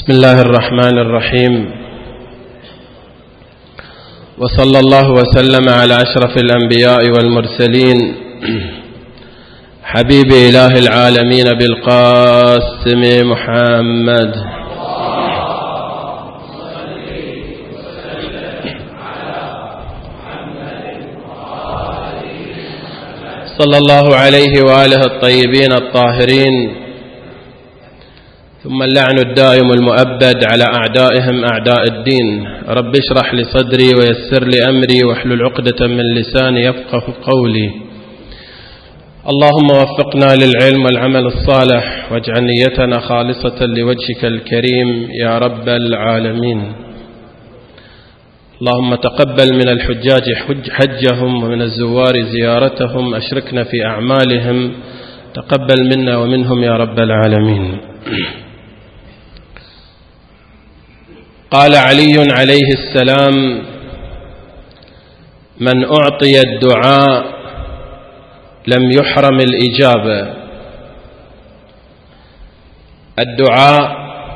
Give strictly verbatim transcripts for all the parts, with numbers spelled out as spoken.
بسم الله الرحمن الرحيم، وصلى الله وسلم على أشرف الأنبياء والمرسلين حبيب إله العالمين بالقاسم محمد صلى الله عليه وآله الطيبين الطاهرين، ثم اللعن الدائم المؤبد على أعدائهم أعداء الدين. رب اشرح لي صدري ويسر لي أمري واحلل عقدة من لساني يفقه قولي. اللهم وفقنا للعلم والعمل الصالح، واجعل نيتنا خالصة لوجهك الكريم يا رب العالمين. اللهم تقبل من الحجاج حجهم ومن الزوار زيارتهم، أشركنا في أعمالهم، تقبل منا ومنهم يا رب العالمين. قال علي عليه السلام: من أعطي الدعاء لم يحرم الإجابة. الدعاء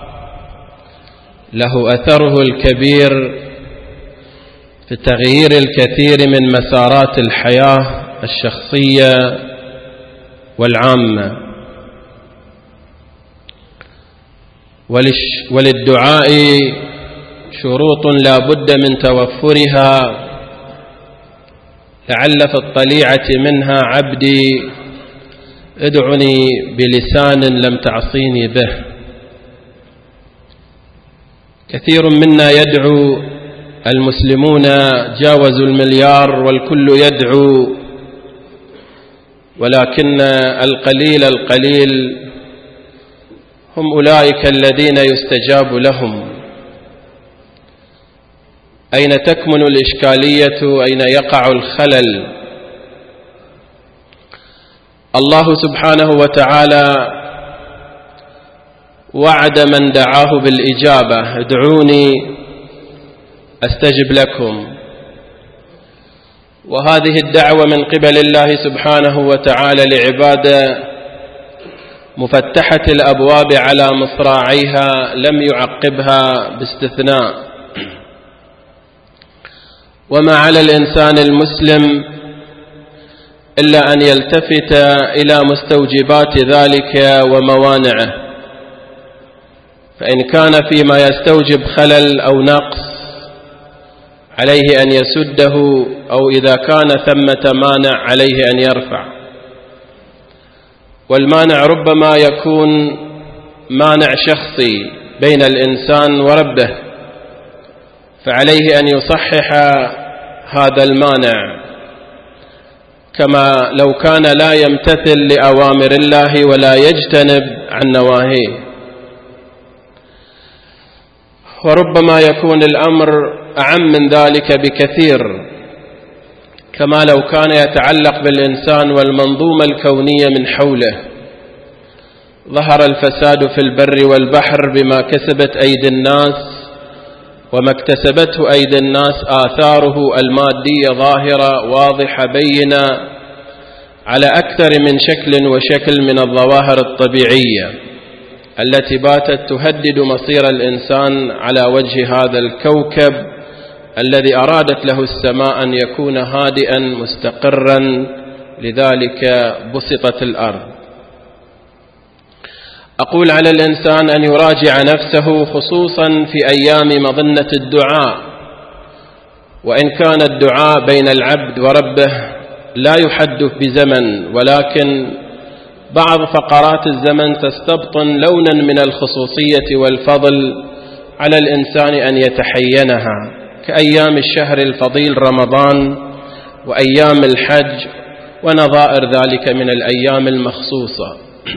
له أثره الكبير في تغيير الكثير من مسارات الحياة الشخصية والعامة، وللدعاء شروط لا بد من توفرها، لعل في الطليعة منها: عبدي ادعني بلسان لم تعصيني به. كثير منا يدعو، المسلمون جاوزوا المليار والكل يدعو، ولكن القليل القليل هم أولئك الذين يستجاب لهم. أين تكمن الإشكالية؟ أين يقع الخلل؟ الله سبحانه وتعالى وعد من دعاه بالإجابة: ادعوني أستجب لكم. وهذه الدعوة من قبل الله سبحانه وتعالى لعباده مفتحة الأبواب على مصراعيها، لم يعقبها باستثناء. وما على الإنسان المسلم إلا أن يلتفت إلى مستوجبات ذلك وموانعه، فإن كان فيما يستوجب خلل أو نقص عليه أن يسده، أو إذا كان ثمة مانع عليه أن يرفع. والمانع ربما يكون مانع شخصي بين الإنسان وربه، فعليه أن يصحح هذا المانع، كما لو كان لا يمتثل لأوامر الله ولا يجتنب عن نواهيه. وربما يكون الأمر أعم من ذلك بكثير، كما لو كان يتعلق بالإنسان والمنظومة الكونية من حوله. ظهر الفساد في البر والبحر بما كسبت أيدي الناس، وما اكتسبته أيدي الناس آثاره المادية ظاهرة واضحة بينة على أكثر من شكل وشكل من الظواهر الطبيعية التي باتت تهدد مصير الإنسان على وجه هذا الكوكب الذي أرادت له السماء أن يكون هادئا مستقرا، لذلك بسطت الأرض. أقول على الإنسان أن يراجع نفسه، خصوصا في أيام مظنة الدعاء. وإن كان الدعاء بين العبد وربه لا يحدث بزمن، ولكن بعض فقرات الزمن تستبطن لونا من الخصوصية والفضل على الإنسان أن يتحينها، كأيام الشهر الفضيل رمضان، وأيام الحج، ونظائر ذلك من الأيام المخصوصة.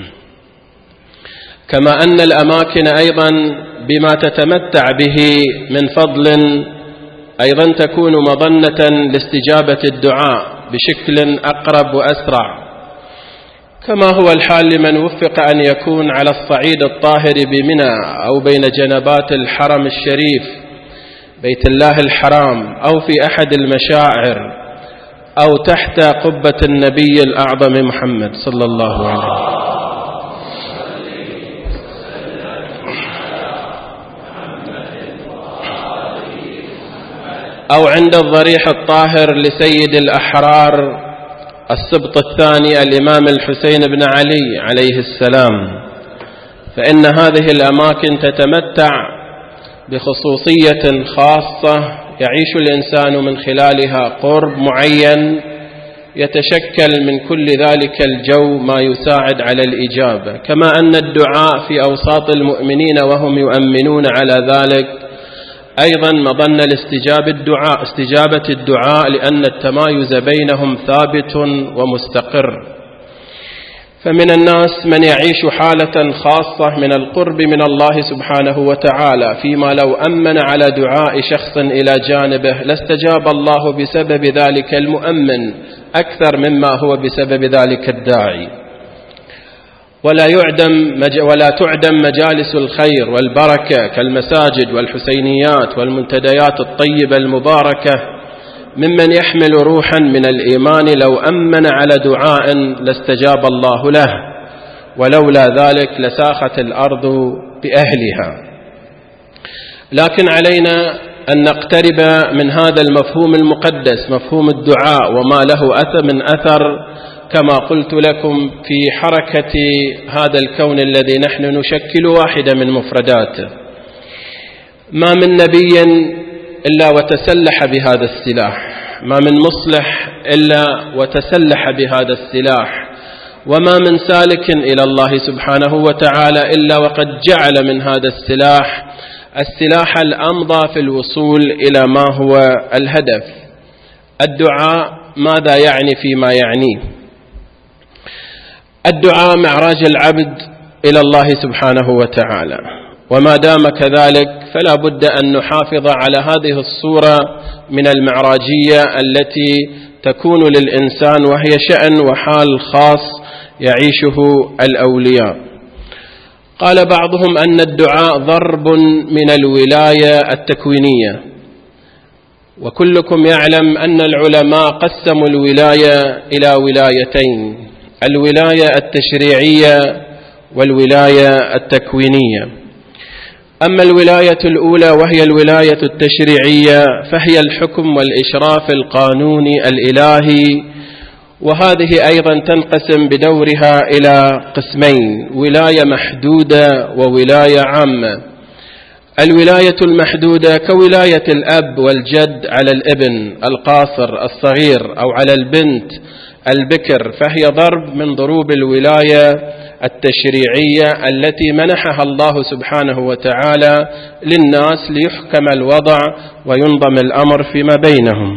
كما أن الأماكن أيضا بما تتمتع به من فضل أيضا تكون مظنة لاستجابة الدعاء بشكل أقرب وأسرع، كما هو الحال لمن وفق أن يكون على الصعيد الطاهر بمنى، أو بين جنبات الحرم الشريف بيت الله الحرام، أو في أحد المشاعر، أو تحت قبة النبي الأعظم محمد صلى الله عليه وسلم. أو عند الضريح الطاهر لسيد الأحرار السبط الثاني الإمام الحسين بن علي عليه السلام، فإن هذه الأماكن تتمتع بخصوصية خاصة يعيش الإنسان من خلالها قرب معين يتشكل من كل ذلك الجو ما يساعد على الإجابة، كما أن الدعاء في أوساط المؤمنين وهم يؤمنون على ذلك أيضا مظن الاستجابة الدعاء استجابة الدعاء لأن التمايز بينهم ثابت ومستقر. فمن الناس من يعيش حالة خاصة من القرب من الله سبحانه وتعالى، فيما لو أمن على دعاء شخص إلى جانبه لاستجاب الله بسبب ذلك المؤمن أكثر مما هو بسبب ذلك الداعي. ولا يعدم ولا تعدم مجالس الخير والبركة كالمساجد والحسينيات والمنتديات الطيبة المباركة ممن يحمل روحا من الإيمان لو أمن على دعاء لاستجاب الله له، ولولا ذلك لساخت الأرض بأهلها. لكن علينا أن نقترب من هذا المفهوم المقدس، مفهوم الدعاء وما له أثر من أثر، كما قلت لكم في حركة هذا الكون الذي نحن نشكل واحدة من مفرداته. ما من نبي إلا وتسلح بهذا السلاح، ما من مصلح إلا وتسلح بهذا السلاح، وما من سالك إلى الله سبحانه وتعالى إلا وقد جعل من هذا السلاح السلاح الأمضى في الوصول إلى ما هو الهدف. الدعاء ماذا يعني فيما يعنيه؟ الدعاء معراج العبد إلى الله سبحانه وتعالى، وما دام كذلك فلا بد أن نحافظ على هذه الصورة من المعراجية التي تكون للإنسان، وهي شأن وحال خاص يعيشه الأولياء. قال بعضهم أن الدعاء ضرب من الولاية التكوينية، وكلكم يعلم أن العلماء قسموا الولاية إلى ولايتين: الولاية التشريعية والولاية التكوينية. أما الولاية الأولى وهي الولاية التشريعية فهي الحكم والإشراف القانوني الإلهي، وهذه أيضا تنقسم بدورها إلى قسمين: ولاية محدودة وولاية عامة. الولاية المحدودة كولاية الأب والجد على الابن القاصر الصغير أو على البنت البكر، فهي ضرب من ضروب الولاية التشريعية التي منحها الله سبحانه وتعالى للناس ليحكم الوضع وينظم الأمر فيما بينهم.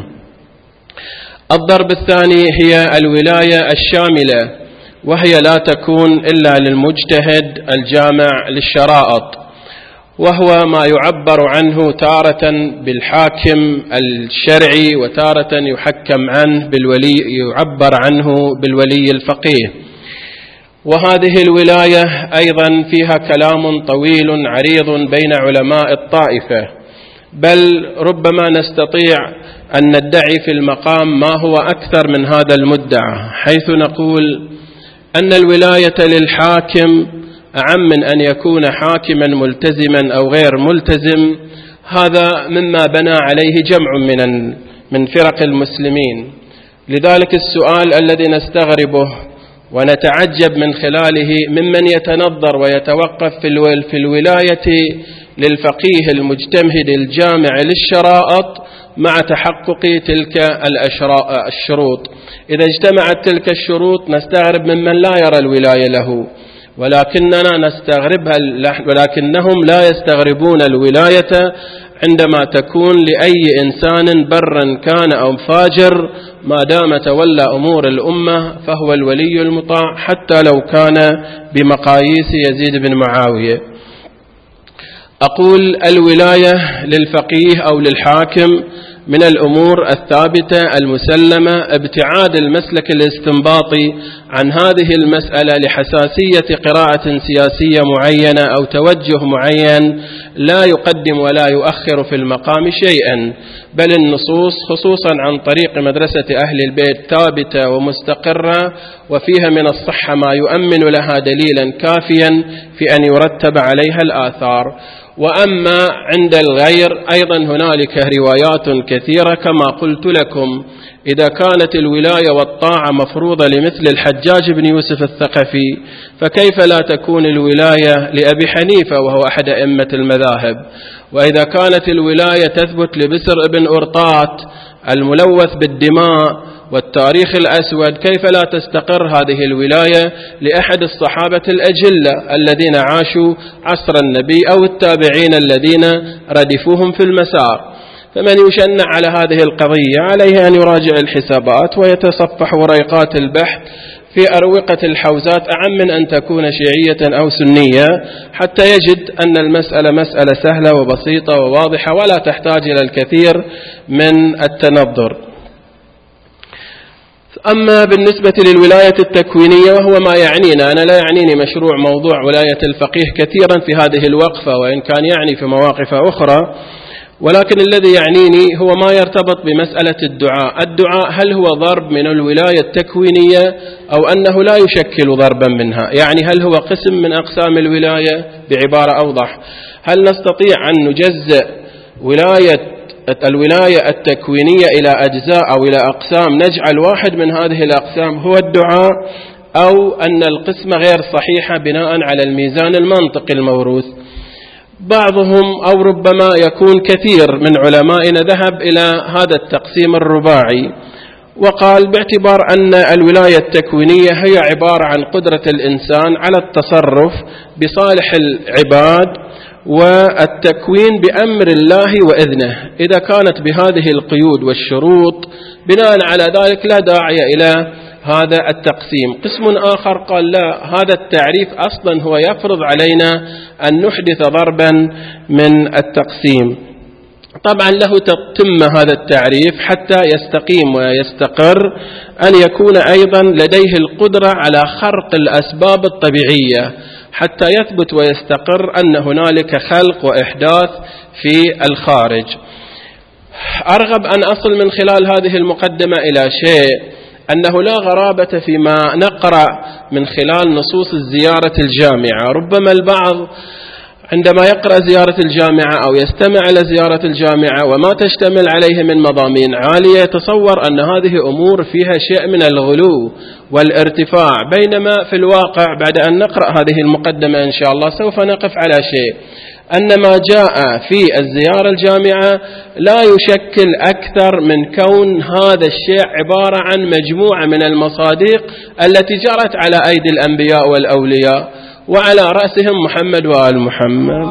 الضرب الثاني هي الولاية الشاملة، وهي لا تكون إلا للمجتهد الجامع للشرائط، وهو ما يعبر عنه تارة بالحاكم الشرعي وتارة يحكم عنه بالولي يعبر عنه بالولي الفقيه. وهذه الولاية أيضا فيها كلام طويل عريض بين علماء الطائفة، بل ربما نستطيع أن ندعي في المقام ما هو أكثر من هذا المدعى، حيث نقول أن الولاية للحاكم أعم من أن يكون حاكما ملتزما أو غير ملتزم. هذا مما بنى عليه جمع من من فرق المسلمين. لذلك السؤال الذي نستغربه ونتعجب من خلاله ممن يتنظر ويتوقف في الولاية للفقيه المجتهد الجامع للشرائط مع تحقق تلك الشروط. إذا اجتمعت تلك الشروط نستغرب ممن لا يرى الولاية له، ولكننا نستغربها ولكنهم لا يستغربون الولاية عندما تكون لأي إنسان برا كان أو فاجر، ما دام تولى أمور الأمة فهو الولي المطاع حتى لو كان بمقاييس يزيد بن معاوية. أقول الولاية للفقيه أو للحاكم من الأمور الثابتة المسلمة، ابتعاد المسلك الاستنباطي عن هذه المسألة لحساسية قراءة سياسية معينة أو توجه معين لا يقدم ولا يؤخر في المقام شيئا، بل النصوص خصوصا عن طريق مدرسة أهل البيت ثابتة ومستقرة، وفيها من الصحة ما يؤمن لها دليلا كافيا في أن يرتب عليها الآثار. وأما عند الغير أيضا هنالك روايات كثيرة كما قلت لكم. إذا كانت الولاية والطاعة مفروضة لمثل الحجاج بن يوسف الثقفي، فكيف لا تكون الولاية لأبي حنيفة وهو أحد أئمة المذاهب؟ وإذا كانت الولاية تثبت لبسر بن أرطات الملوث بالدماء والتاريخ الأسود، كيف لا تستقر هذه الولاية لأحد الصحابة الأجلة الذين عاشوا عصر النبي أو التابعين الذين ردفوهم في المسار؟ فمن يشنع على هذه القضية عليه أن يراجع الحسابات ويتصفح وريقات البحث في أروقة الحوزات أعم من أن تكون شيعية أو سنية، حتى يجد أن المسألة مسألة سهلة وبسيطة وواضحة ولا تحتاج إلى الكثير من التنظر. أما بالنسبة للولاية التكوينية وهو ما يعنينا، أنا لا يعنيني مشروع موضوع ولاية الفقيه كثيرا في هذه الوقفة، وإن كان يعني في مواقف أخرى، ولكن الذي يعنيني هو ما يرتبط بمسألة الدعاء. الدعاء هل هو ضرب من الولاية التكوينية أو أنه لا يشكل ضربا منها؟ يعني هل هو قسم من أقسام الولاية؟ بعبارة أوضح، هل نستطيع أن نجزئ ولاية الولاية التكوينية إلى أجزاء أو إلى أقسام، نجعل واحد من هذه الأقسام هو الدعاء، أو أن القسمة غير صحيحة بناء على الميزان المنطقي الموروث؟ بعضهم أو ربما يكون كثير من علمائنا ذهب إلى هذا التقسيم الرباعي، وقال باعتبار أن الولاية التكوينية هي عبارة عن قدرة الإنسان على التصرف بصالح العباد والتكوين بأمر الله وإذنه، إذا كانت بهذه القيود والشروط بناء على ذلك لا داعي إلى هذا التقسيم. قسم آخر قال لا، هذا التعريف أصلا هو يفرض علينا أن نحدث ضربا من التقسيم. طبعا له تتم هذا التعريف حتى يستقيم ويستقر أن يكون أيضا لديه القدرة على خرق الأسباب الطبيعية حتى يثبت ويستقر أن هنالك خلق وإحداث في الخارج. أرغب أن أصل من خلال هذه المقدمة إلى شيء، أنه لا غرابة فيما نقرأ من خلال نصوص الزيارة الجامعة. ربما البعض عندما يقرأ زيارة الجامعة أو يستمع إلى زيارة الجامعة وما تشتمل عليه من مضامين عالية يتصور أن هذه أمور فيها شيء من الغلو والارتفاع، بينما في الواقع بعد أن نقرأ هذه المقدمة إن شاء الله سوف نقف على شيء، أن ما جاء في الزيارة الجامعة لا يشكل أكثر من كون هذا الشيء عبارة عن مجموعة من المصادق التي جرت على أيدي الأنبياء والأولياء وعلى رأسهم محمد وآل محمد.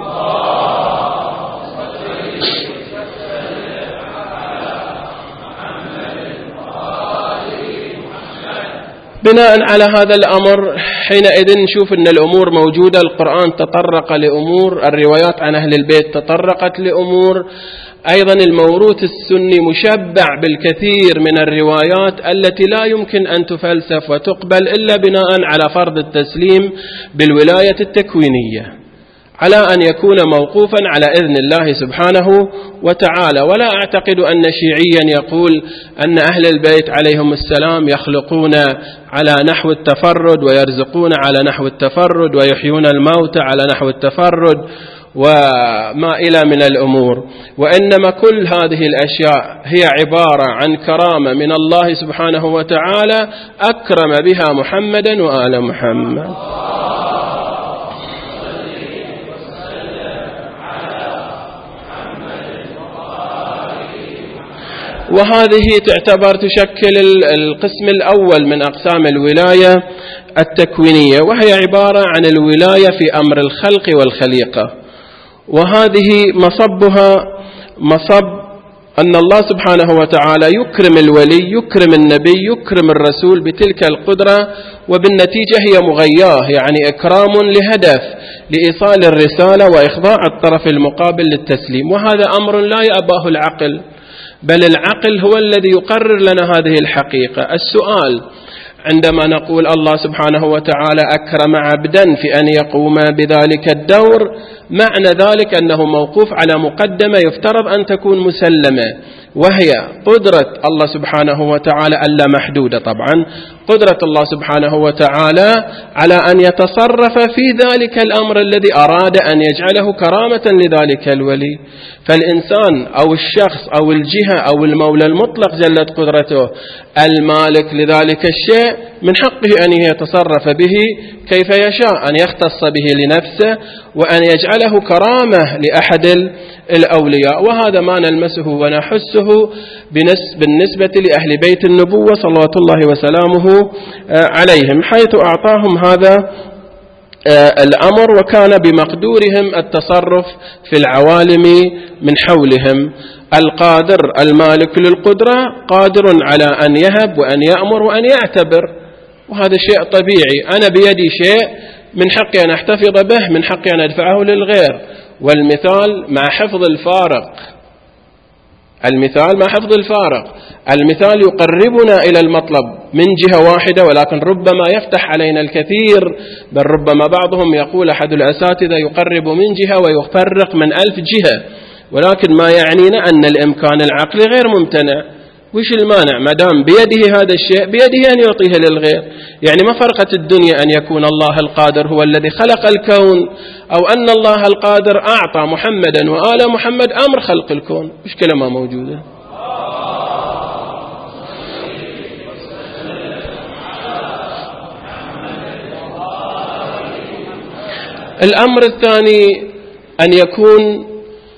بناء على هذا الأمر حينئذ نشوف أن الأمور موجودة. القرآن تطرق لأمور، الروايات عن أهل البيت تطرقت لأمور، أيضا الموروث السني مشبع بالكثير من الروايات التي لا يمكن أن تفلسف وتقبل إلا بناء على فرض التسليم بالولاية التكوينية، على أن يكون موقوفا على إذن الله سبحانه وتعالى. ولا أعتقد أن شيعيا يقول أن أهل البيت عليهم السلام يخلقون على نحو التفرد ويرزقون على نحو التفرد ويحيون الموتى على نحو التفرد وما إلى من الأمور، وإنما كل هذه الأشياء هي عبارة عن كرامة من الله سبحانه وتعالى أكرم بها محمدا وآل محمد. وهذه تعتبر تشكل القسم الأول من أقسام الولاية التكوينية، وهي عبارة عن الولاية في أمر الخلق والخليقة. وهذه مصبها مصب أن الله سبحانه وتعالى يكرم الولي، يكرم النبي، يكرم الرسول بتلك القدرة، وبالنتيجة هي مغياه، يعني إكرام لهدف لإيصال الرسالة وإخضاع الطرف المقابل للتسليم. وهذا أمر لا يأباه العقل، بل العقل هو الذي يقرر لنا هذه الحقيقة. السؤال عندما نقول الله سبحانه وتعالى أكرم عبدا في أن يقوم بذلك الدور، معنى ذلك أنه موقوف على مقدمة يفترض أن تكون مسلمة، وهي قدرة الله سبحانه وتعالى اللامحدودة طبعا، قدرة الله سبحانه وتعالى على أن يتصرف في ذلك الأمر الذي أراد أن يجعله كرامة لذلك الولي. فالإنسان أو الشخص أو الجهة أو المولى المطلق جلت قدرته المالك لذلك الشيء من حقه أن يتصرف به كيف يشاء، أن يختص به لنفسه وأن يجعله كرامة لأحد الأولياء. وهذا ما نلمسه ونحسه بالنسبة لأهل بيت النبوة صلوات الله وسلامه عليهم، حيث أعطاهم هذا الأمر وكان بمقدورهم التصرف في العوالم من حولهم. القادر المالك للقدرة قادر على أن يهب وأن يأمر وأن يعتبر، وهذا شيء طبيعي. أنا بيدي شيء من حقي أن أحتفظ به، من حقي أن أدفعه للغير. والمثال مع حفظ الفارق، المثال مع حفظ الفارق، المثال يقربنا إلى المطلب من جهة واحدة، ولكن ربما يفتح علينا الكثير، بل ربما بعضهم يقول أحد الأساتذة يقرب من جهة ويفرق من ألف جهة، ولكن ما يعنينا أن الإمكان العقلي غير ممتنع. وش المانع؟ ما دام بيده هذا الشيء بيده أن يعطيه للغير. يعني ما فرقت الدنيا أن يكون الله القادر هو الذي خلق الكون، أو أن الله القادر أعطى محمدا وآل محمد أمر خلق الكون. مشكلة ما موجودة. الأمر الثاني أن يكون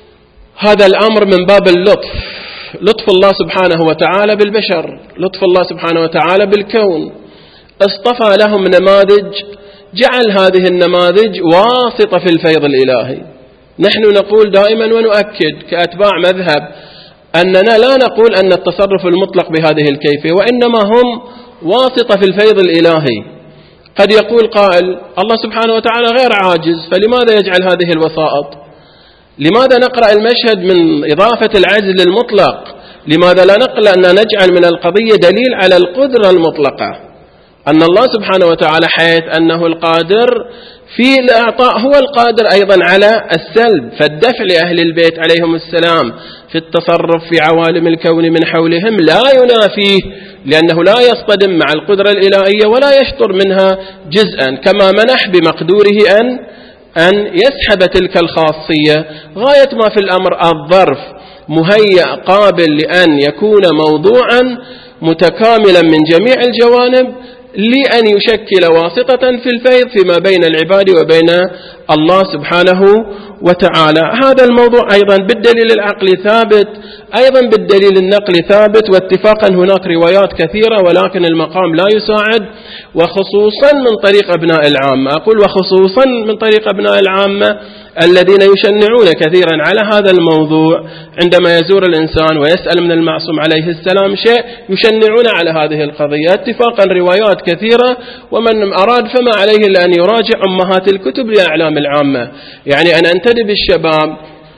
هذا الأمر من باب اللطف، لطف الله سبحانه وتعالى بالبشر، لطف الله سبحانه وتعالى بالكون. اصطفى لهم نماذج، جعل هذه النماذج واسطة في الفيض الإلهي. نحن نقول دائما ونؤكد كأتباع مذهب أننا لا نقول أن التصرف المطلق بهذه الكيفية، وإنما هم واسطة في الفيض الإلهي. قد يقول قائل الله سبحانه وتعالى غير عاجز، فلماذا يجعل هذه الوسائط؟ لماذا نقرأ المشهد من إضافة العجز للمطلق؟ لماذا لا نقل أن نجعل من القضية دليل على القدرة المطلقة، أن الله سبحانه وتعالى حيث أنه القادر في الإعطاء هو القادر أيضا على السلب، فالدفع لأهل البيت عليهم السلام في التصرف في عوالم الكون من حولهم لا ينافيه، لأنه لا يصطدم مع القدرة الإلهية ولا يشطر منها جزءا، كما منح بمقدوره أن أن يسحب تلك الخاصية. غاية ما في الأمر الظرف مهيأ قابل لأن يكون موضوعا متكاملا من جميع الجوانب لأن يشكل واسطة في الفيض فيما بين العباد وبين الله سبحانه وتعالى. هذا الموضوع أيضا بالدليل العقلي ثابت، أيضا بالدليل النقلي ثابت، واتفاقا هناك روايات كثيرة، ولكن المقام لا يساعد، وخصوصا من طريق أبناء العامة. أقول وخصوصا من طريق أبناء العامة الذين يشنعون كثيرا على هذا الموضوع. عندما يزور الإنسان ويسأل من المعصوم عليه السلام شيء يشنعون على هذه القضية. اتفاقا روايات كثيرة، ومن أراد فما عليه إلا أن يراجع أمهات الكتب لأعلام العامة. يعني أن أنتدب الشباب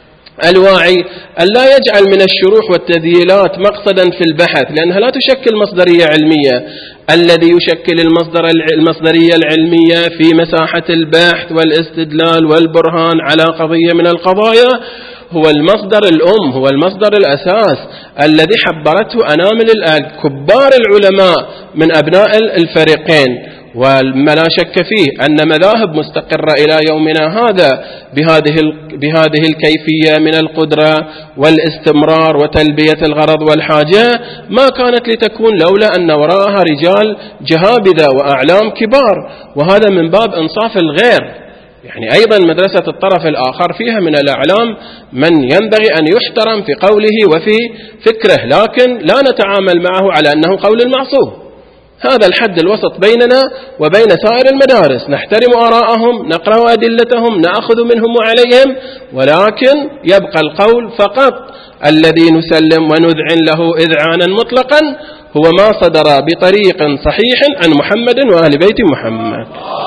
الواعي أن لا يجعل من الشروح والتذييلات مقصدا في البحث، لأنها لا تشكل مصدرية علمية. الذي يشكل المصدر المصدرية العلمية في مساحة البحث والاستدلال والبرهان على قضية من القضايا هو المصدر الأم، هو المصدر الأساس الذي حبرته أنامل كبار العلماء من أبناء الفريقين. وما لا شك فيه أن مذاهب مستقرة إلى يومنا هذا بهذه بهذه الكيفية من القدرة والاستمرار وتلبية الغرض والحاجة ما كانت لتكون لولا أن وراءها رجال جهابذة وأعلام كبار، وهذا من باب إنصاف الغير. يعني أيضا مدرسة الطرف الآخر فيها من الأعلام من ينبغي أن يحترم في قوله وفي فكره، لكن لا نتعامل معه على أنه قول المعصوم. هذا الحد الوسط بيننا وبين سائر المدارس، نحترم آراءهم، نقرأ أدلتهم، نأخذ منهم وعليهم، ولكن يبقى القول فقط الذي نسلم ونذعن له إذعانا مطلقا هو ما صدر بطريق صحيح عن محمد وآل بيت محمد.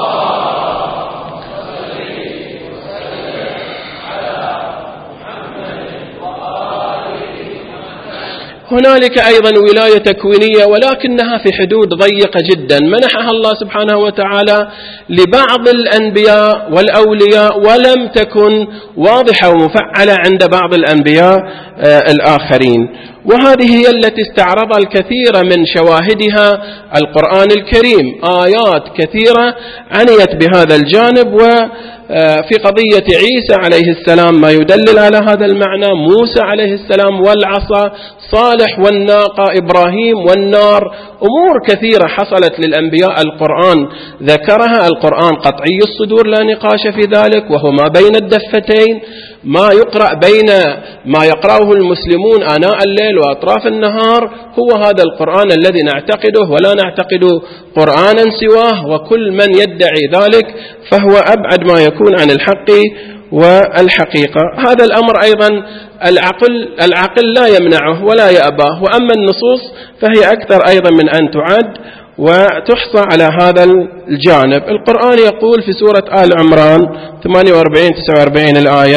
هنالك أيضا ولاية تكوينية، ولكنها في حدود ضيقة جدا منحها الله سبحانه وتعالى لبعض الأنبياء والأولياء، ولم تكن واضحة ومفعلة عند بعض الأنبياء الآخرين. وهذه هي التي استعرض الكثير من شواهدها القرآن الكريم. آيات كثيرة عنيت بهذا الجانب، وفي قضية عيسى عليه السلام ما يدلل على هذا المعنى، موسى عليه السلام والعصا، صالح والناقة، إبراهيم والنار، أمور كثيرة حصلت للأنبياء القرآن ذكرها. القرآن قطعي الصدور لا نقاش في ذلك، وهو ما بين الدفتين، ما يقرأ بين ما يقرأه المسلمون آناء الليل وأطراف النهار، هو هذا القرآن الذي نعتقده ولا نعتقد قرآنا سواه، وكل من يدعي ذلك فهو أبعد ما يكون عن الحق والحقيقة. هذا الأمر أيضا العقل العقل لا يمنعه ولا يأباه، وأما النصوص فهي أكثر أيضا من أن تعد وتحصى على هذا الجانب. القرآن يقول في سورة آل عمران ثمانية وأربعين تسعة وأربعين الآية: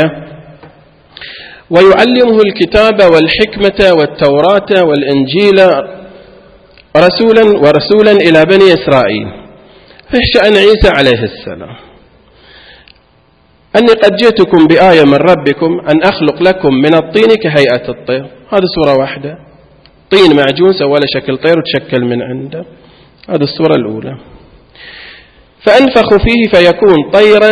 ويعلمه الكتاب والحكمة والتوراة والإنجيل رسولا ورسولا إلى بني إسرائيل. في شأن عيسى عليه السلام: أني قد جئتكم بآية من ربكم أن أخلق لكم من الطين كهيئة الطير. هذه سورة واحدة، طين معجون سوى له شكل طير وتشكل من عنده. هذه السورة الأولى. فأنفخ فيه فيكون طيرا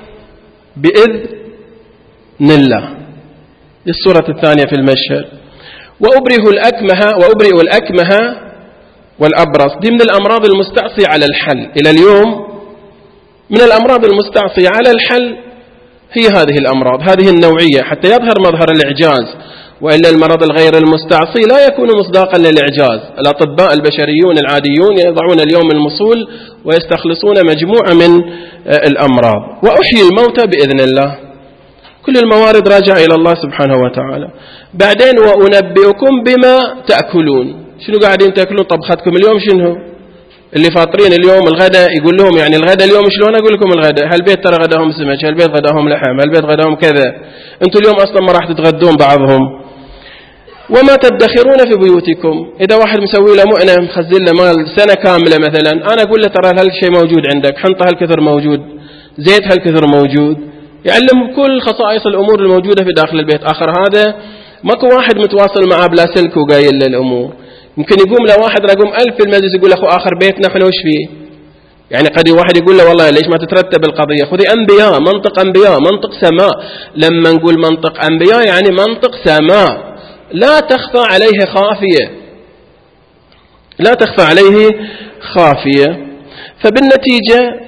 بإذن الله. السورة الثانية في المشهد: وأبره الأكمه وأبرئ الأكمه والأبرص. دي من الأمراض المستعصية على الحل إلى اليوم، من الأمراض المستعصية على الحل هي هذه الأمراض، هذه النوعية، حتى يظهر مظهر الإعجاز، وإلا المرض الغير المستعصي لا يكون مصداقا للإعجاز. الأطباء البشريون العاديون يضعون اليوم المصول ويستخلصون مجموعة من الأمراض. وأحيي الموتى بإذن الله. كل الموارد راجعة إلى الله سبحانه وتعالى. بعدين: وأنبئكم بما تأكلون. شنو قاعدين تأكلون؟ طبختكم اليوم شنو؟ اللي فاطرين اليوم الغداء يقول لهم يعني الغداء اليوم شلون؟ أقول لكم الغداء هالبيت ترى غداهم سمك، هالبيت غداهم لحم، هالبيت غداهم كذا. أنتم اليوم أصلا ما راح تتغدون بعضهم. وما تدخرون في بيوتكم. إذا واحد مسوي له مؤنة مخزن له مال سنة كاملة مثلا، أنا أقول له ترى هالشيء موجود عندك، حنطة هالكثر موجود، زيت هالكثر موجود، يعلم كل خصائص الأمور الموجودة في داخل البيت. آخر هذا ماكو واحد متواصل معه بلا سلك وقايل له الأمور. يمكن يقوم له واحد رقم ألف في المجلس يقول أخو آخر بيتنا احنا وش فيه؟ يعني قد واحد يقول له والله ليش ما تترتب القضية؟ خذي أنبياء، منطق أنبياء، منطق سماء. لما نقول منطق أنبياء يعني منطق سماء لا تخفى عليه خافية، لا تخفى عليه خافية. فبالنتيجة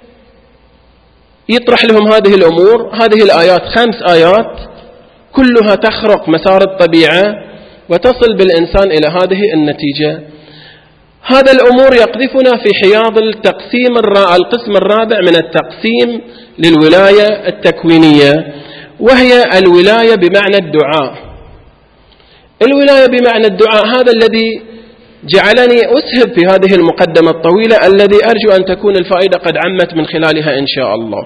يطرح لهم هذه الأمور، هذه الآيات خمس آيات كلها تخرق مسار الطبيعة وتصل بالإنسان إلى هذه النتيجة. هذا الأمور يقذفنا في حياض التقسيم القسم الرابع من التقسيم للولاية التكوينية، وهي الولاية بمعنى الدعاء. الولاية بمعنى الدعاء هذا الذي جعلني أسهب في هذه المقدمة الطويلة، الذي أرجو أن تكون الفائدة قد عمت من خلالها إن شاء الله.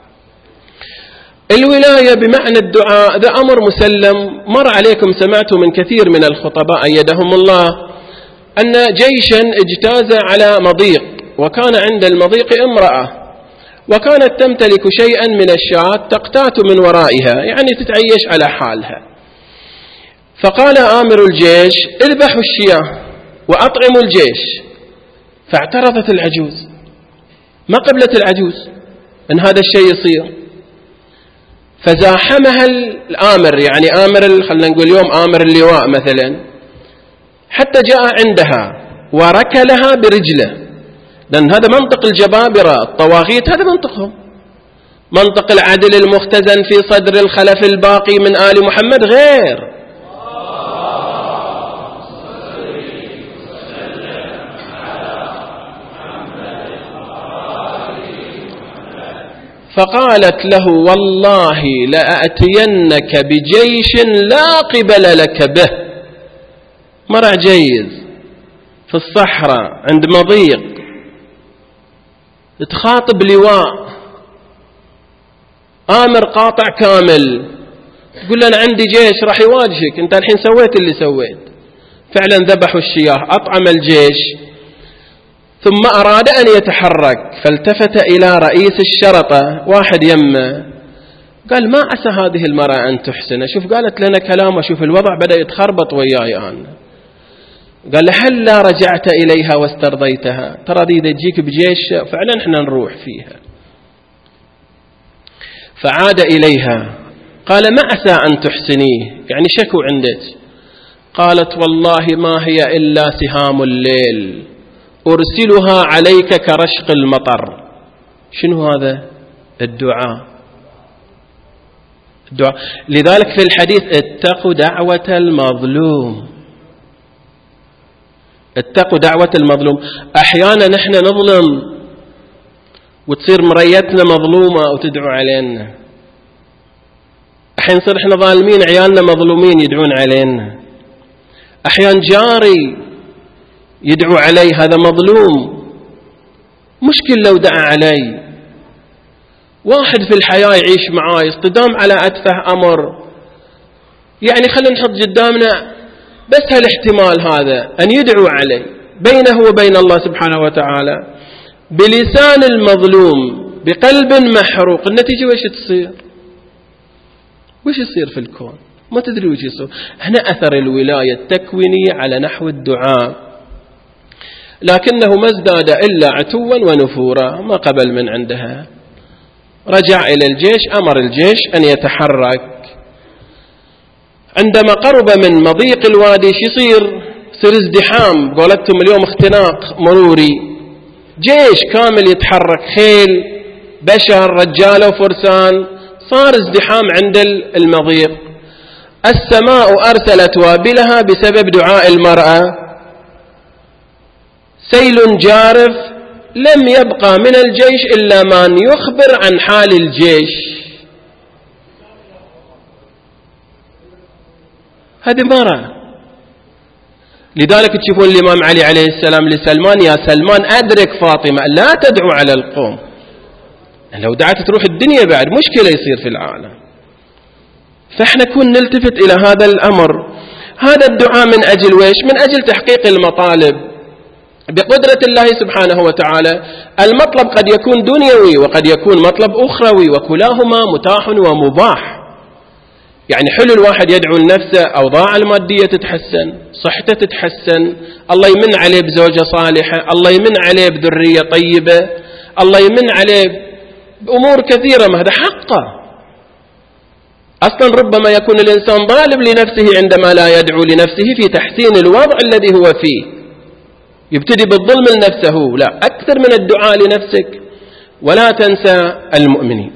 الولاية بمعنى الدعاء ذا أمر مسلم، مر عليكم سمعتوا من كثير من الخطباء أيدهم الله أن جيشا اجتاز على مضيق، وكان عند المضيق امرأة، وكانت تمتلك شيئا من الشاة تقتات من ورائها، يعني تتعيش على حالها. فقال آمر الجيش: اذبحوا الشياه وأطعموا الجيش. فاعترضت العجوز، ما قبلت العجوز أن هذا الشيء يصير. فزاحمها الآمر، يعني آمر خلنا نقول اليوم آمر اللواء مثلا، حتى جاء عندها وركلها برجله، لأن هذا منطق الجبابرة الطواغيت، هذا منطقهم، منطق العدل المختزن في صدر الخلف الباقي من آل محمد غير. فقالت له: والله لأتينك بجيش لا قبل لك به. مرع جيز في الصحراء عند مضيق، تخاطب لواء آمر قاطع كامل، تقول له أنا عندي جيش راح يواجهك، أنت الحين سويت اللي سويت. فعلا ذبحوا الشياه، أطعم الجيش، ثم أراد أن يتحرك، فالتفت إلى رئيس الشرطة، واحد يمه، قال ما عسى هذه المرأة أن تحسن. شوف قالت لنا كلام وشوف الوضع بدأ يتخربط وياي أنا. قال له هل لا رجعت إليها واسترضيتها؟ ترى دي تجيك بجيش فعلا احنا نروح فيها. فعاد إليها قال ما عسى أن تحسنيه، يعني شكو عندك. قالت والله ما هي إلا سهام الليل أرسلها عليك كرشق المطر. شنو هذا؟ الدعاء. الدعاء. لذلك في الحديث اتقوا دعوة المظلوم، اتقوا دعوة المظلوم. أحيانا نحن نظلم وتصير مريتنا مظلومة وتدعو علينا، أحيانا نصير إحنا ظالمين عيالنا مظلومين يدعون علينا، أحيانا جاري يدعو علي هذا مظلوم مشكل لو دعا علي. واحد في الحياة يعيش معاي اصطدام على أتفه أمر، يعني خلينا نحط قدامنا بس هالاحتمال هذا أن يدعو علي بينه وبين الله سبحانه وتعالى بلسان المظلوم بقلب محروق. النتيجة وش تصير؟ وش يصير في الكون؟ ما تدري وش يصير. هنا أثر الولاية التكوينية على نحو الدعاء، لكنه ما ازداد إلا عتوا ونفورا، ما قبل من عندها. رجع إلى الجيش، أمر الجيش أن يتحرك. عندما قرب من مضيق الوادي شو يصير؟ يصير ازدحام، قولتهم اليوم اختناق مروري، جيش كامل يتحرك، خيل بشر رجال وفرسان، صار ازدحام عند المضيق. السماء أرسلت وابلها بسبب دعاء المرأة، سيل جارف لم يبقى من الجيش إلا من يخبر عن حال الجيش. هذه مرة. لذلك تشوفون الإمام علي عليه السلام لسلمان يا سلمان أدرك فاطمة لا تدعو على القوم، لو دعت تروح الدنيا بعد مشكلة يصير في العالم. فإحنا كون نلتفت إلى هذا الأمر. هذا الدعاء من أجل ويش؟ من أجل تحقيق المطالب بقدرة الله سبحانه وتعالى. المطلب قد يكون دنيوي وقد يكون مطلب أخروي، وكلاهما متاح ومباح. يعني حلو الواحد يدعو لنفسه، أوضاع المادية تتحسن، صحته تتحسن، الله يمن عليه بزوجة صالحة، الله يمن عليه بذرية طيبة، الله يمن عليه بأمور كثيرة، ما هذا حقه. أصلا ربما يكون الإنسان ظالم لنفسه عندما لا يدعو لنفسه في تحسين الوضع الذي هو فيه، يبتدي بالظلم لنفسه. لا، أكثر من الدعاء لنفسك. ولا تنسى المؤمنين.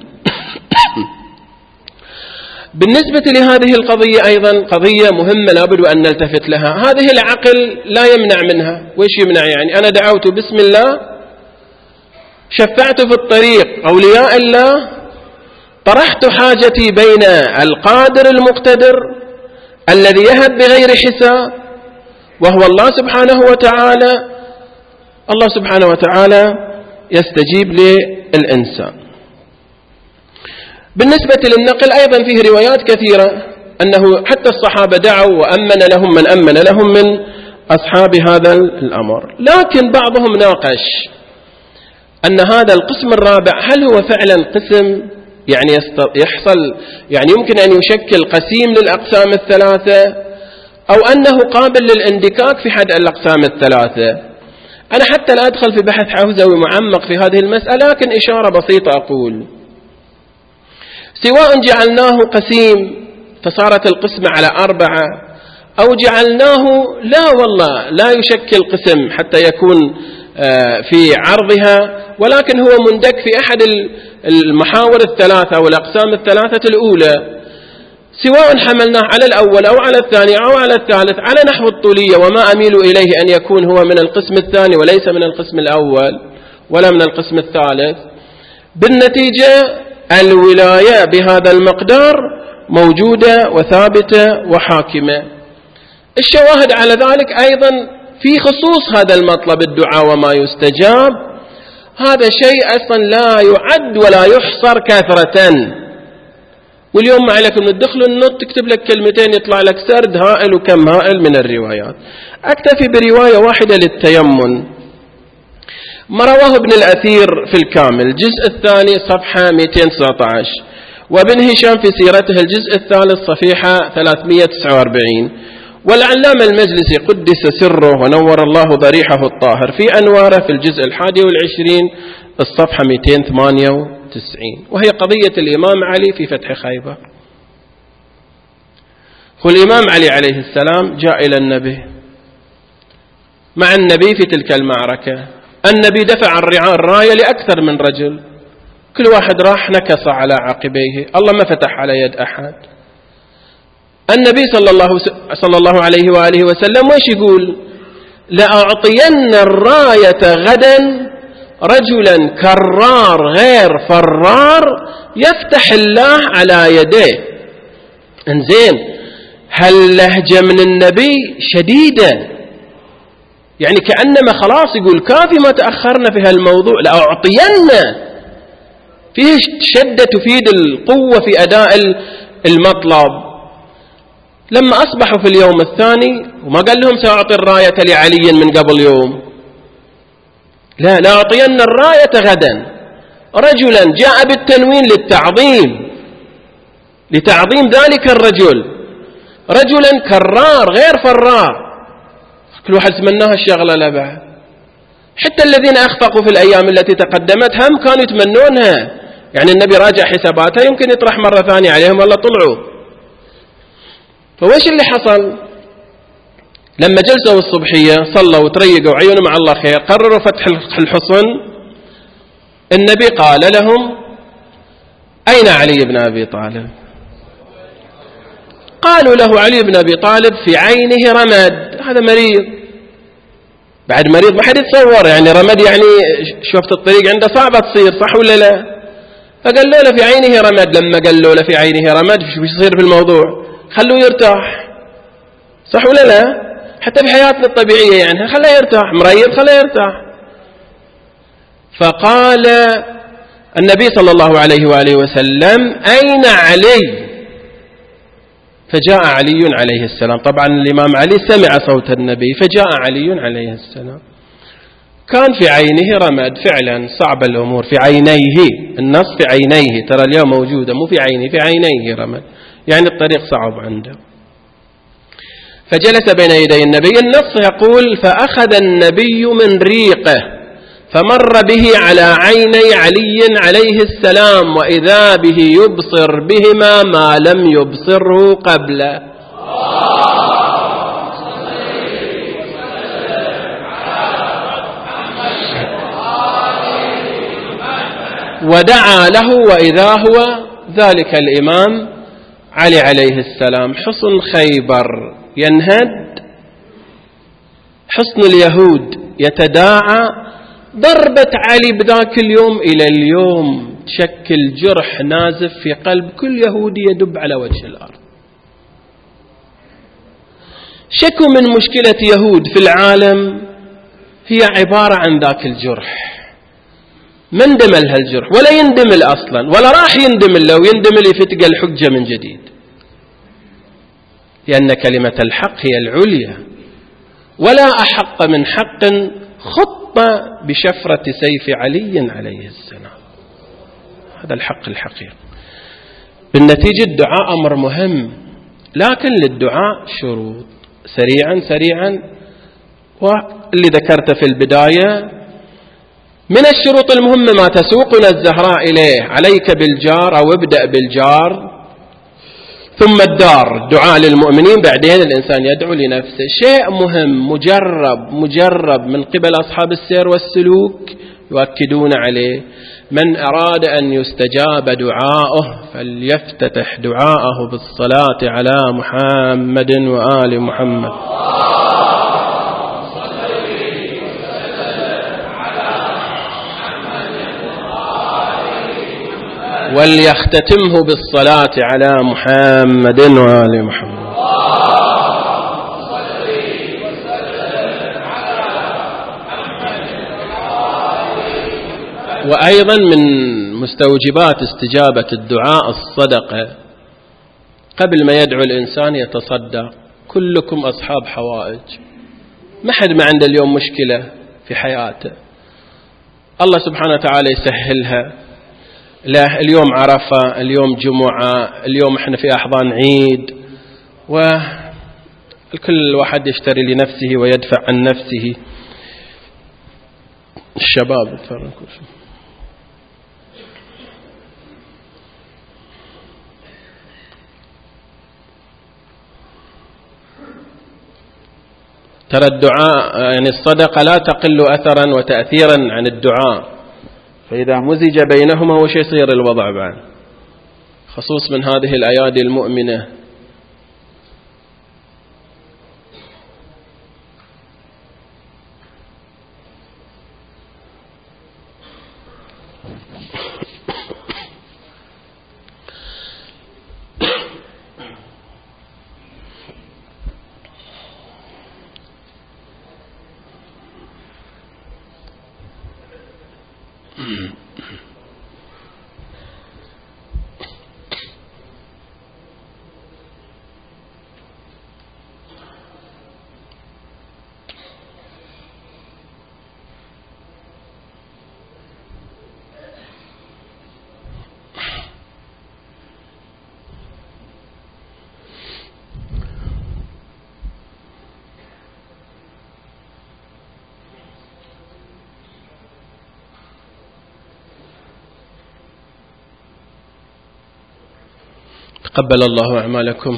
بالنسبة لهذه القضية أيضا قضية مهمة لابد أن نلتفت لها. هذه العقل لا يمنع منها. ويش يمنع؟ يعني أنا دعوت بسم الله، شفعت في الطريق أولياء الله، طرحت حاجتي بين القادر المقتدر الذي يهب بغير حساب وهو الله سبحانه وتعالى. الله سبحانه وتعالى يستجيب للإنسان. بالنسبة للنقل أيضا فيه روايات كثيرة أنه حتى الصحابة دعوا وأمن لهم من أمن لهم من أصحاب هذا الأمر. لكن بعضهم ناقش أن هذا القسم الرابع هل هو فعلا قسم يعني يحصل يعني يمكن أن يشكل قسيم للأقسام الثلاثة، أو أنه قابل للاندكاك في حد الأقسام الثلاثة. أنا حتى لا أدخل في بحث حوزوي معمق في هذه المسألة، لكن إشارة بسيطة أقول: سواء جعلناه قسيم فصارت القسمة على أربعة، أو جعلناه لا والله لا يشكل قسم حتى يكون في عرضها، ولكن هو مندك في أحد المحاور الثلاثة أو الأقسام الثلاثة الأولى، سواء حملناه على الأول أو على الثاني أو على الثالث على نحو الطولية، وما أميل إليه أن يكون هو من القسم الثاني وليس من القسم الأول ولا من القسم الثالث. بالنتيجة الولاية بهذا المقدار موجودة وثابتة وحاكمة. الشواهد على ذلك أيضا في خصوص هذا المطلب الدعاء وما يستجاب، هذا شيء أصلا لا يعد ولا يحصر كثرة. واليوم ما عليكم تدخلوا النت تكتب لك كلمتين يطلع لك سرد هائل وكم هائل من الروايات. أكتفي برواية واحدة للتيمن، ما رواه ابن الأثير في الكامل الجزء الثاني صفحة مئتين وتسعة عشر، وابن هشام في سيرته الجزء الثالث صفيحة ثلاثمئة وتسعة وأربعين. والعلامة المجلسي قدس سره ونور الله ضريحه الطاهر في أنواره في الجزء الحادي والعشرين الصفحة مئتين وثمانية وتسعين، وهي قضية الإمام علي في فتح خيبر. والإمام علي عليه السلام جاء إلى النبي مع النبي في تلك المعركة. النبي دفع الراية لأكثر من رجل، كل واحد راح نكص على عقبيه، الله ما فتح على يد أحد. النبي صلى الله, صلى الله عليه وآله وسلم وش يقول؟ لأعطين الراية غدا رجلا كرار غير فرار يفتح الله على يديه. انزين، هاللهجة من النبي شديدة، يعني كأنما خلاص يقول كافي ما تأخرنا في هالموضوع، لأعطينا فيه شدة تفيد القوة في أداء المطلب. لما أصبحوا في اليوم الثاني وما قال لهم سأعطي الراية لعلي من قبل يوم، لا، لأعطين الراية غدا رجلا جاء بالتنوين للتعظيم، لتعظيم ذلك الرجل، رجلا كرار غير فرار. كل واحد تمناها الشغلة لا بعد، حتى الذين أخفقوا في الأيام التي تقدمت هم كانوا يتمنونها، يعني النبي راجع حساباتها يمكن يطرح مرة ثانية عليهم والله طلعوا. فوش اللي حصل؟ لما جلسوا الصبحية صلوا وتريقوا وعيونوا مع الله خير، قرروا فتح الحصن. النبي قال لهم أين علي بن أبي طالب؟ قالوا له علي بن أبي طالب في عينه رمد، هذا مريض. بعد مريض ما حد يتصور، يعني رمد يعني شوفت الطريق عنده صعبة تصير، صح ولا لا؟ فقالوا له في عينه رمد. لما قالوا له في عينه رمد شو بيصير في الموضوع؟ خلوه يرتاح، صح ولا لا؟ حتى في حياتنا الطبيعية يعني خليه يرتاح، مريض خليه يرتاح. فقال النبي صلى الله عليه وآله وسلم أين علي؟ فجاء علي عليه السلام. طبعا الإمام علي سمع صوت النبي، فجاء علي عليه السلام. كان في عينه رمد فعلا، صعب الأمور في عينيه، النص في عينيه، ترى اليوم موجودة مو في عينه، في عينيه رمد، يعني الطريق صعب عنده. فجلس بين يدي النبي. النص يقول فأخذ النبي من ريقه فمر به على عيني علي عليه السلام وإذا به يبصر بهما ما لم يبصره قبله. ودعا له وإذا هو ذلك الإمام علي عليه السلام. حصن خيبر ينهد، حصن اليهود يتداعى، ضربة علي بذاك اليوم إلى اليوم تشكل جرح نازف في قلب كل يهودي يدب على وجه الأرض. شكو من مشكلة يهود في العالم هي عبارة عن ذاك الجرح. ما اندمل هالجرح ولا يندمل أصلا، ولا راح يندمل، لو يندمل يفتق الحجة من جديد، لأن كلمة الحق هي العليا، ولا أحق من حق خط بشفرة سيف علي عليه السلام. هذا الحق الحقيقي. بالنتيجة الدعاء أمر مهم، لكن للدعاء شروط. سريعا سريعا، واللي ذكرت في البداية من الشروط المهمة ما تسوقنا الزهراء إليه: عليك بالجار، أو ابدأ بالجار ثم الدار، دعاء للمؤمنين، بعدين الإنسان يدعو لنفسه. شيء مهم مجرب مجرب من قبل أصحاب السير والسلوك يؤكدون عليه: من أراد أن يستجاب دعاؤه فليفتتح دعاءه بالصلاة على محمد وآل محمد وليختتمه بالصلاة على محمد وآل محمد. وأيضا من مستوجبات استجابة الدعاء الصدقة. قبل ما يدعو الإنسان يتصدق. كلكم أصحاب حوائج، ما حد ما عنده اليوم مشكلة في حياته الله سبحانه وتعالى يسهلها. له اليوم عرفة، اليوم جمعة، اليوم احنا في أحضان عيد، والكل واحد يشتري لنفسه ويدفع عن نفسه. الشباب ترى الدعاء يعني الصدقة لا تقل أثرا وتأثيرا عن الدعاء، فإذا مزج بينهما وش يصير الوضع بعد، خصوص من هذه الأيادي المؤمنة. تقبل الله أعمالكم.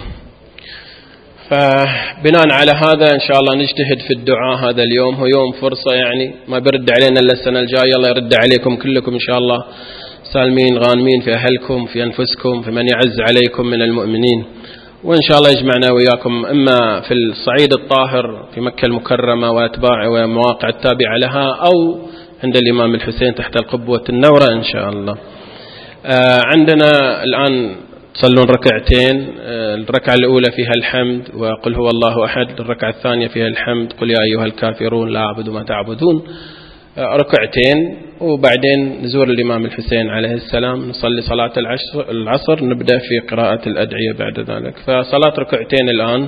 فبناء على هذا إن شاء الله نجتهد في الدعاء. هذا اليوم هو يوم فرصة، يعني ما برد علينا إلا السنة الجاية، الله يرد عليكم كلكم إن شاء الله سالمين غانمين في أهلكم، في أنفسكم، في من يعز عليكم من المؤمنين، وإن شاء الله يجمعنا وياكم إما في الصعيد الطاهر في مكة المكرمة وأتباع ومواقع التابعة لها، أو عند الإمام الحسين تحت القبوة النورة إن شاء الله. آه عندنا الآن تصلون ركعتين، الركعة الأولى فيها الحمد وقل هو الله أحد، الركعة الثانية فيها الحمد قل يا أيها الكافرون لا أعبد ما تعبدون، ركعتين، وبعدين نزور الإمام الحسين عليه السلام، نصلي صلاة العصر، نبدأ في قراءة الأدعية بعد ذلك. فصلاة ركعتين الآن،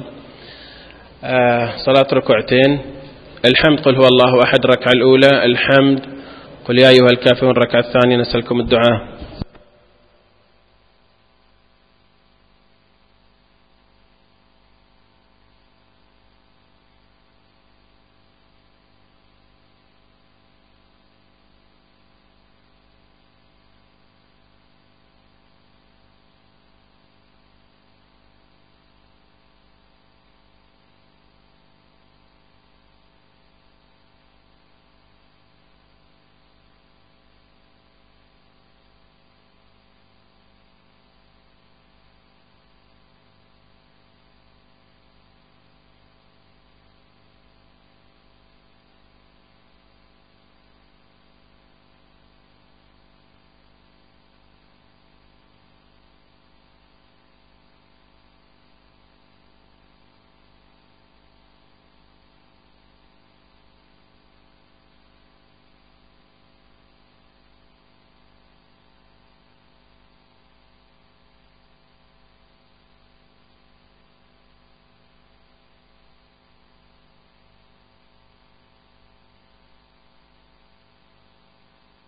صلاة ركعتين، الحمد قل هو الله أحد الركعة الأولى، الحمد قل يا أيها الكافرون الركعة الثانية. نسألكم الدعاء.